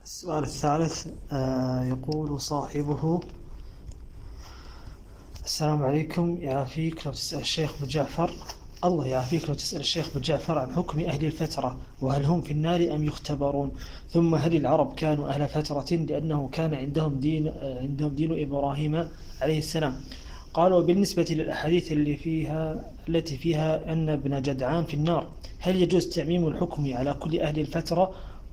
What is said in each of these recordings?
السؤال الثالث يقول صاحبه: السلام عليكم، يعافيك لو تسأل الشيخ أبو جعفر. الله يعافيك لو تسأل الشيخ أبو جعفر عن حكم أهل الفترة، وهل هم في النار أم يختبرون؟ ثم هل العرب كانوا أهل فترة لأنه كان عندهم دين إبراهيم عليه السلام؟ قالوا: بالنسبة للأحاديث التي فيها أن ابن جدعان في النار، هل يجوز تعميم الحكم على كل أهل الفترة؟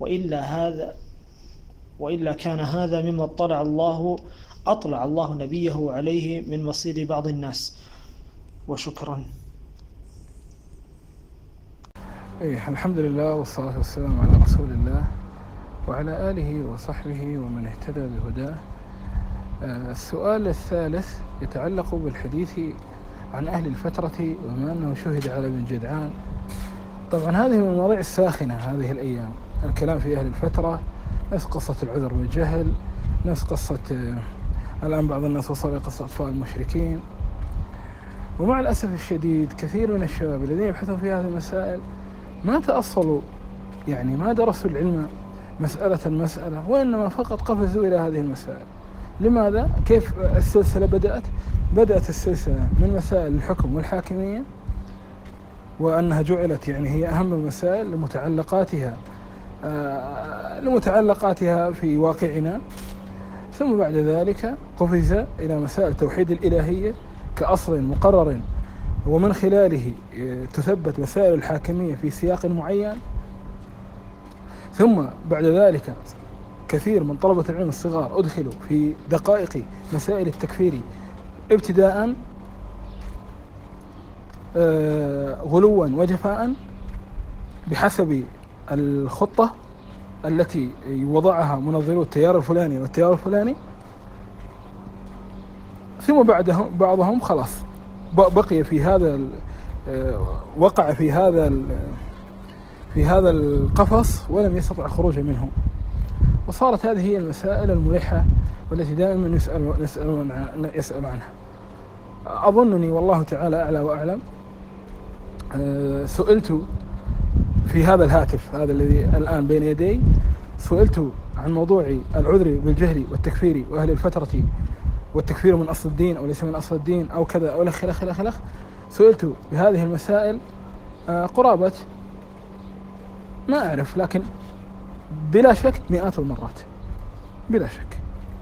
وإلا كان هذا مما أطلع الله نبيه عليه من مصير بعض الناس. وشكرا. الحمد لله والصلاة والسلام على رسول الله وعلى آله وصحبه ومن اهتدى بهداه. السؤال الثالث يتعلق بالحديث عن أهل الفترة وما أنه شهد على ابن جدعان. طبعا هذه من المواضيع الساخنة هذه الأيام، الكلام في أهل الفترة، نفس قصة العذر والجهل، نفس قصة الآن بعض الناس وصل إلى قصة أطفال المشركين. ومع الأسف الشديد كثير من الشباب الذين يبحثون في هذه المسائل ما تأصلوا، يعني ما درسوا العلم مسألة وإنما فقط قفزوا إلى هذه المسائل. لماذا؟ كيف السلسلة بدأت السلسلة من مسائل الحكم والحاكمية، وأنها جعلت يعني هي أهم المسائل لمتعلقاتها في واقعنا، ثم بعد ذلك قفز إلى مسائل توحيد الإلهية كأصل مقرر ومن خلاله تثبت مسائل الحاكمية في سياق معين. ثم بعد ذلك كثير من طلبة العلم الصغار أدخلوا في دقائق مسائل التكفير ابتداء غلوا وجفاء بحسب الخطة التي وضعها منظرو التيار الفلاني والتيار الفلاني. ثم بعضهم خلاص بقي في هذا وقع في هذا القفص ولم يستطع الخروج منه، وصارت هذه هي المسائل الملحة والتي دائما يسأل عنها. أظنني والله تعالى أعلى وأعلم سئلت في هذا الهاتف هذا الذي الآن بين يدي، سئلت عن موضوع العذر بالجهل والتكفير وأهل الفترة والتكفير من أصل الدين أو ليس من أصل الدين أو كذا أو لخ. سئلت بهذه المسائل قرابة ما أعرف، لكن بلا شك مئات المرات بلا شك.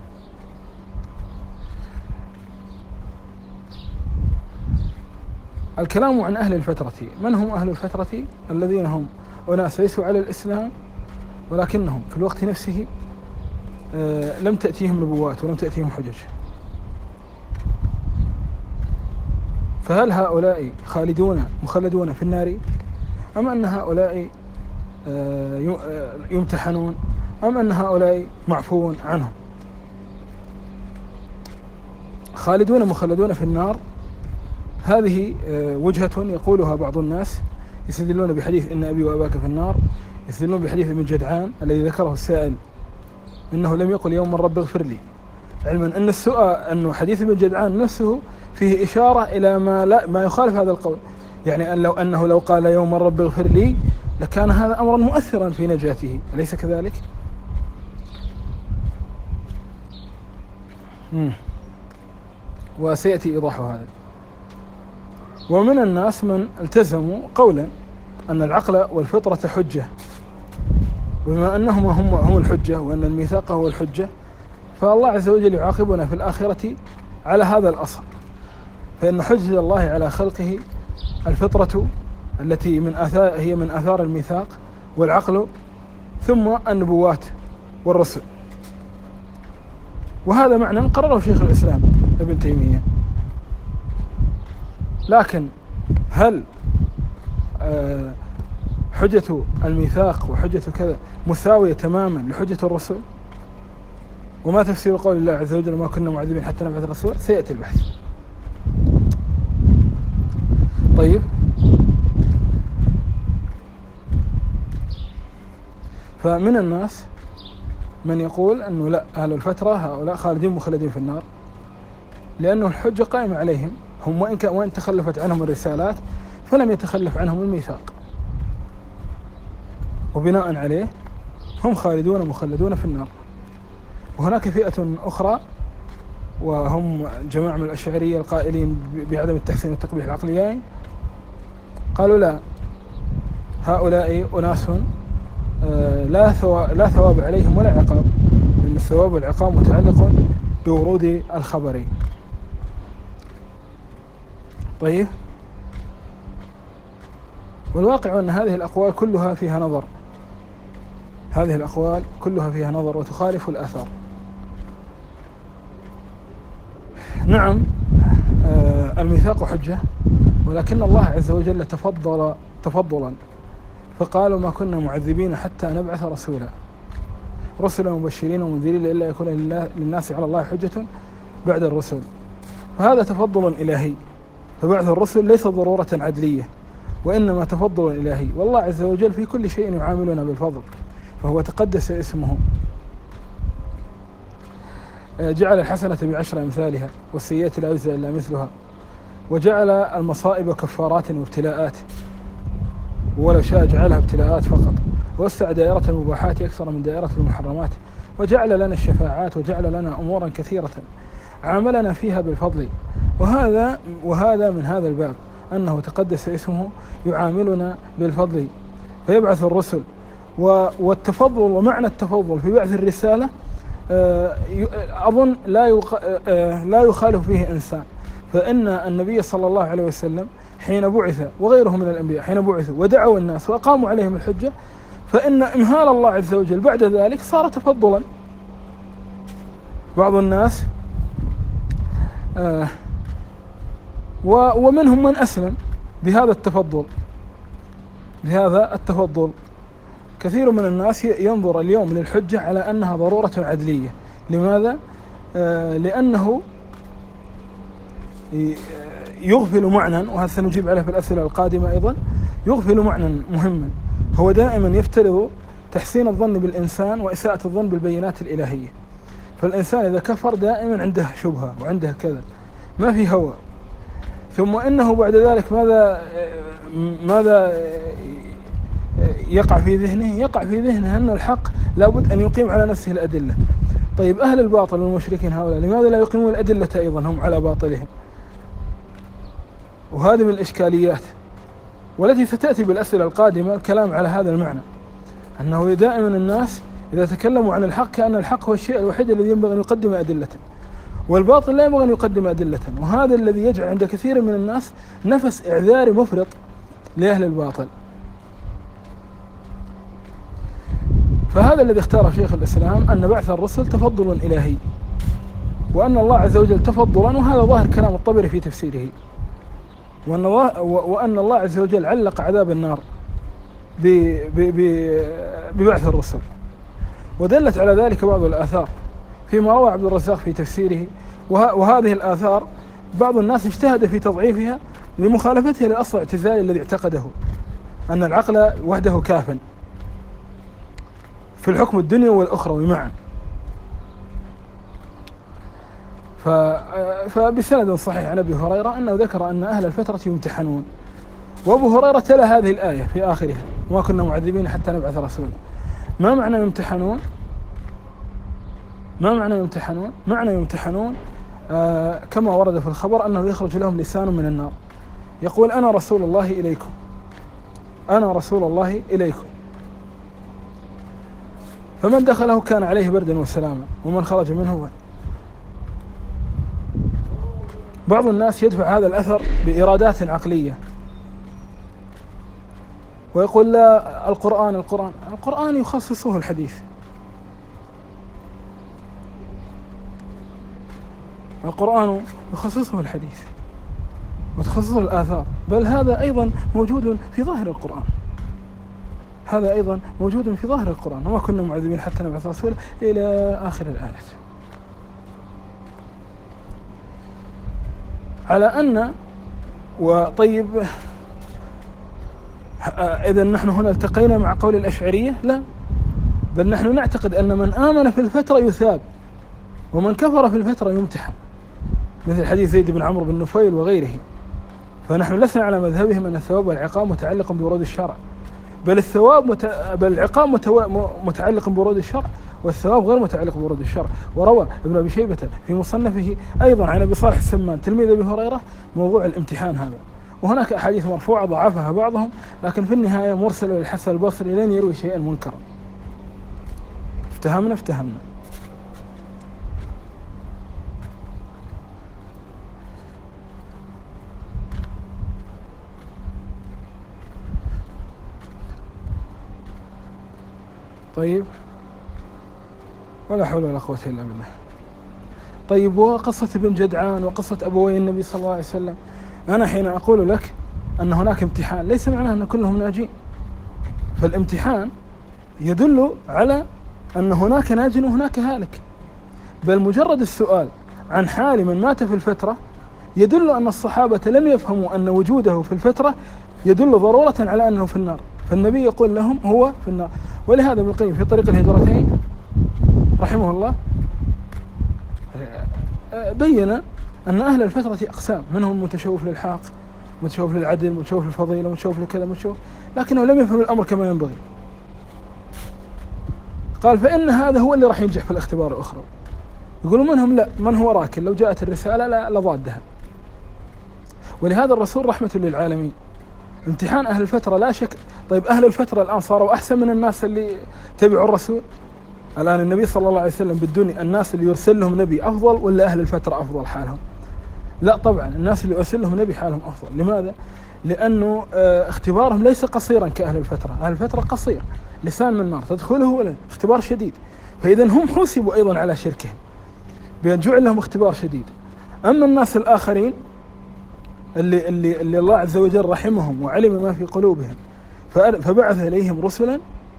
الكلام عن أهل الفترة، من هم أهل الفترة؟ الذين هم أناس ليسوا على الإسلام ولكنهم في الوقت نفسه لم تأتيهم نبوات ولم تأتيهم حجج. فهل هؤلاء مخلدون في النار، أم أن هؤلاء يمتحنون، أم أن هؤلاء معفون عنهم؟ مخلدون في النار، هذه وجهة يقولها بعض الناس، يستدلون بحديث إن أبي وأباك في النار، يستدلون بحديث ابن جدعان الذي ذكره السائل إنه لم يقل يوم رب اغفر لي، علما أن أنه حديث ابن جدعان نفسه فيه إشارة إلى ما يخالف هذا القول، يعني لو قال يوم رب اغفر لي لكان هذا أمرا مؤثرا في نجاته، أليس كذلك؟ وسيأتي إيضاح هذا. ومن الناس من التزموا قولا أن العقل والفطرة حجة، بما أنهما هم الحجة وأن الميثاق هو الحجة، فالله عز وجل يعاقبنا في الآخرة على هذا الأصل، فإن حجة الله على خلقه الفطرة التي هي من آثار الميثاق والعقل، ثم النبوات والرسل. وهذا معنى قرره شيخ الإسلام ابن تيمية. لكن هل حجة الميثاق وحجة كذا مساوية تماما لحجة الرسل؟ وما تفسير قول الله عز وجل ما كنا معذبين حتى نبعث رسولا؟ سيأتي البحث. طيب، فمن الناس من يقول أنه لا، أهل الفترة هؤلاء خالدين مخلدين في النار، لأنه الحجة قائمة عليهم، هم وإن تخلفت عنهم الرسالات فلم يتخلف عنهم الميثاق، وبناء عليه هم خالدون مخلدون في النار. وهناك فئة أخرى وهم جماعة من الأشعرية القائلين بعدم التحسين والتقبيح العقليين، قالوا لا، هؤلاء أناس لا ثواب عليهم ولا عقاب، لأن الثواب والعقاب متعلق بورود الخبر. طيب، والواقع أن هذه الأقوال كلها فيها نظر، هذه الأقوال كلها فيها نظر وتخالف الآثار. نعم، الميثاق حجة، ولكن الله عز وجل تفضل تفضلا فقالوا ما كنا معذبين حتى نبعث رسلا مبشرين ومنذرين إلا يكون للناس على الله حجة بعد الرسل. فهذا تفضل إلهي، فبعث الرسل ليس ضرورة عدلية، وإنما تفضل إلهي، والله عز وجل في كل شيء يعاملنا بالفضل، فهو تقدس اسمه. جعل الحسنة ب10 أمثالها والسيئة لا يجزى إلا مثلها، وجعل المصائب كفارات وابتلاءات، ولو شاء جعلها ابتلاءات فقط، ووسع دائرة المباحات أكثر من دائرة المحرمات، وجعل لنا الشفاعات، وجعل لنا أمورا كثيرة عاملنا فيها بالفضل. وهذا من هذا الباب، أنه تقدس اسمه يعاملنا بالفضل فيبعث الرسل. والتفضل ومعنى التفضل في بعث الرسالة أظن لا يخالف فيه إنسان، فإن النبي صلى الله عليه وسلم حين بعث وغيره من الأنبياء حين بعثوا ودعوا الناس وأقاموا عليهم الحجة، فإن إمهال الله عز وجل بعد ذلك صار تفضلا. بعض الناس ومنهم من أسلم بهذا التفضل. كثير من الناس ينظر اليوم للحجة على أنها ضرورة عدلية. لماذا؟ لأنه يغفل معنى، وهذا سنجيب عليه في الأسئلة القادمة أيضا، يغفل معنى مهما، هو دائما يفترض تحسين الظن بالإنسان وإساءة الظن بالبينات الإلهية. فالإنسان إذا كفر دائما عنده شبهة وعنده كذا، ما في هوى. ثم إنه بعد ذلك ماذا يقع في ذهنه؟ يقع في ذهنه أن الحق لابد أن يقيم على نفسه الأدلة. طيب، أهل الباطل والمشركين هؤلاء لماذا لا يقيمون الأدلة أيضا هم على باطلهم؟ وهذه من الإشكاليات والتي ستأتي بالأسئلة القادمة الكلام على هذا المعنى، أنه دائما الناس إذا تكلموا عن الحق كأن الحق هو الشيء الوحيد الذي ينبغي أن يقدم أدلة، والباطل لا ينبغي أن يقدم أدلة. وهذا الذي يجعل عند كثير من الناس نفس إعذاري مفرط لأهل الباطل. فهذا الذي اختاره شيخ الإسلام، أن بعث الرسل تفضل إلهي، وأن الله عز وجل تفضلا، وهذا ظاهر كلام الطبري في تفسيره، وأن الله عز وجل علق عذاب النار ببعث الرسل. ودلت على ذلك بعض الآثار فيما روى عبد الرزاق في تفسيره. وهذه الآثار بعض الناس اجتهد في تضعيفها لمخالفتها للأصل الاعتزالي الذي اعتقده أن العقل وحده كافٍ في الحكم الدنيا والأخروي معا. فبسند صحيح عن أبي هريرة أنه ذكر أن أهل الفترة يمتحنون، وأبو هريرة تلا هذه الآية في آخرها: وما كنا معذبين حتى نبعث رسولا. ما معنى يمتحنون؟ معنى يمتحنون كما ورد في الخبر أنه يخرج لهم لسان من النار يقول: أنا رسول الله إليكم، فمن دخله كان عليه بردا وسلاما، ومن خرج منه. بعض الناس يدفع هذا الأثر بإرادات عقلية ويقول: لا، القرآن يخصصه الحديث، القرآن يخصصه الحديث وتخصصه الآثار، بل هذا أيضا موجود في ظاهر القرآن، وما كنا معذبين حتى نبعث رسولا إلى آخر الآية. على أن وطيب إذا نحن هنا التقينا مع قول الأشعرية؟ لا، بل نحن نعتقد أن من آمن في الفترة يثاب، ومن كفر في الفترة يمتحن، مثل حديث زيد بن عمرو بن نفيل وغيره. فنحن لسنا على مذهبهم أن الثواب والعقاب متعلق بورود الشرع، بل بل العقاب متعلق بورود الشرع، والثواب غير متعلق بورود الشرع. وروى ابن أبي شيبة في مصنفه أيضا عن أبي صالح السمان تلميذ أبي هريرة موضوع الامتحان هذا. وهناك أحاديث مرفوعة ضعفها بعضهم، لكن في النهاية مرسل للحسن البصري لن يروي شيئا منكرا. افتهمنا. طيب، ولا حول ولا قوة إلا بالله. طيب، وقصة ابن جدعان وقصة أبوي النبي صلى الله عليه وسلم، أنا حين أقول لك أن هناك امتحان ليس معناه أن كلهم ناجين، فالامتحان يدل على أن هناك ناج وهناك هالك، بل مجرد السؤال عن حال من مات في الفترة يدل أن الصحابة لم يفهموا أن وجوده في الفترة يدل ضرورة على أنه في النار، فالنبي يقول لهم هو في النار. ولهذا ابن القيم في طريق الهجرتين رحمه الله بين أن أهل الفترة أقسام، منهم متشوف للحاق، متشوف للعدل، متشوف للفضيلة، متشوف لكذا، متشوف، لكنه لم يفهم الأمر كما ينبغي. قال فإن هذا هو اللي راح ينجح في الاختبار الأخرى. يقولون منهم لا، من هو راكن لو جاءت الرسالة لا لضادها. ولهذا الرسول رحمة للعالمين. امتحان أهل الفترة لا شك. طيب، أهل الفترة الآن صاروا أحسن من الناس اللي تبعوا الرسول؟ الآن النبي صلى الله عليه وسلم بالدنيا الناس اللي يرسل لهم نبي أفضل ولا أهل الفترة أفضل حالهم؟ لا طبعا، الناس اللي يرسل لهم نبي حالهم أفضل. لماذا؟ لأنه اختبارهم ليس قصيرا كأهل الفترة. أهل الفترة قصير، لسان من نار تدخله ولا اختبار شديد، فإذا هم حوسبوا أيضا على شركهم بأن جعل لهم اختبار شديد. أما الناس الآخرين اللي الله عز وجل رحمهم وعلم ما في قلوبهم فبعث إليهم رسلا،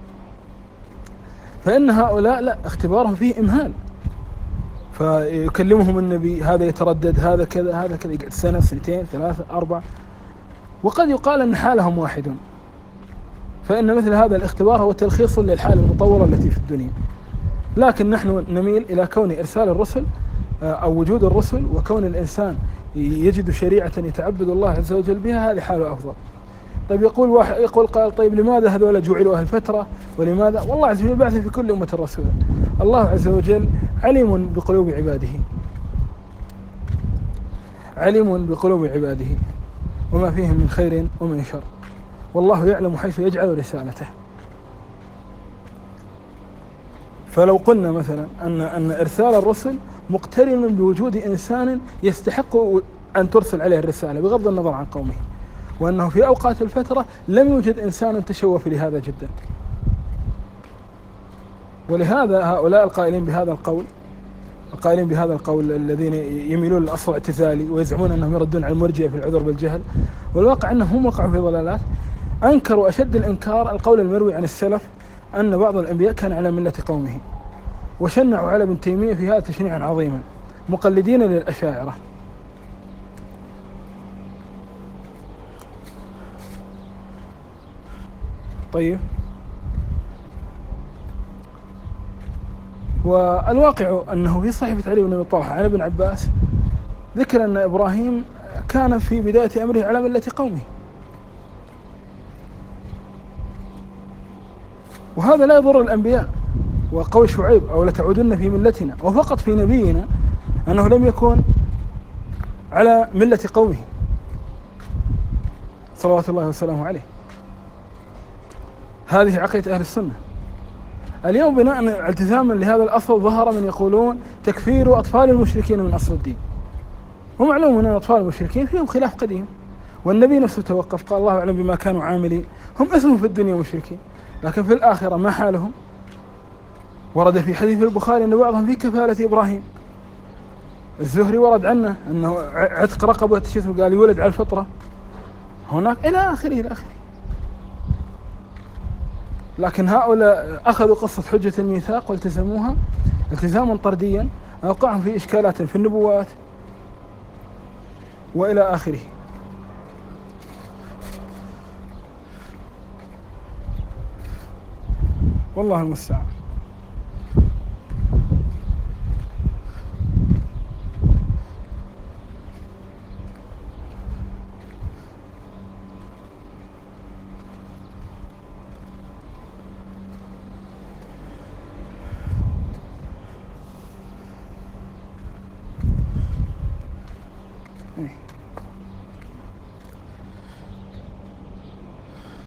فإن هؤلاء لا، اختبارهم فيه إمهال، فيكلمهم النبي، هذا يتردد، هذا كذا، هذا كذا، يقعد سنة، سنتين، ثلاثة، أربعة، وقد يقال أن حالهم واحد. فإن مثل هذا الاختبار هو تلخيص للحال المطورة التي في الدنيا. لكن نحن نميل إلى كون إرسال الرسل أو وجود الرسل، وكون الإنسان يجد شريعة يتعبد الله عز وجل بها، هذه حاله أفضل. طيب، يقول واحد قال طيب لماذا هذول جعلوا أهل فترة؟ ولماذا؟ والله عز وجل بعث في كل أمة الرسول. الله عز وجل عليم بقلوب عباده، عليم بقلوب عباده وما فيهم من خير ومن شر، والله يعلم حيث يجعل رسالته. فلو قلنا مثلا أن إرسال الرسل مقترن بوجود إنسان يستحق أن ترسل عليه الرسالة بغض النظر عن قومه، وأنه في أوقات الفترة لم يوجد إنسان تشوف لهذا جدا. ولهذا هؤلاء القائلين بهذا القول الذين يميلون للأصل الاعتزالي ويزعمون أنهم يردون على المرجئة في العذر بالجهل، والواقع أنهم هم وقعوا في ضلالات، أنكروا أشد الإنكار القول المروي عن السلف أن بعض الأنبياء كان على ملة قومه، وشنعوا على ابن تيمية في هذا تشنيعا عظيما مقلدين للأشاعرة. طيب، والواقع أنه في صحيفة علي بن أبي طلحة عن ابن عباس ذكر أن إبراهيم كان في بداية أمره على ملة قومه، وهذا لا يضر الأنبياء. وقول شعيب أو لتعودن في ملتنا، وفقط في نبينا أنه لم يكن على ملة قومه صلوات الله وسلامه عليه. هذه عقيدة أهل السنة. اليوم بناء التزاما لهذا الأصل ظهر من يقولون تكفير أطفال المشركين من أصل الدين، ومعلوم أن أطفال المشركين فيهم خلاف قديم، والنبي نفسه توقف قال الله أعلم بما كانوا عاملين. هم اسمهم في الدنيا مشركين، لكن في الآخرة ما حالهم؟ ورد في حديث البخاري أن بعضهم في كفالة إبراهيم. الزهري ورد عنه أنه عتق رقبة قال يولد على الفطرة هناك إلى آخره. لكن هؤلاء أخذوا قصة حجة الميثاق والتزموها التزاما طرديا أوقعهم في إشكالات في النبوات وإلى آخره. والله المستعان. إيه.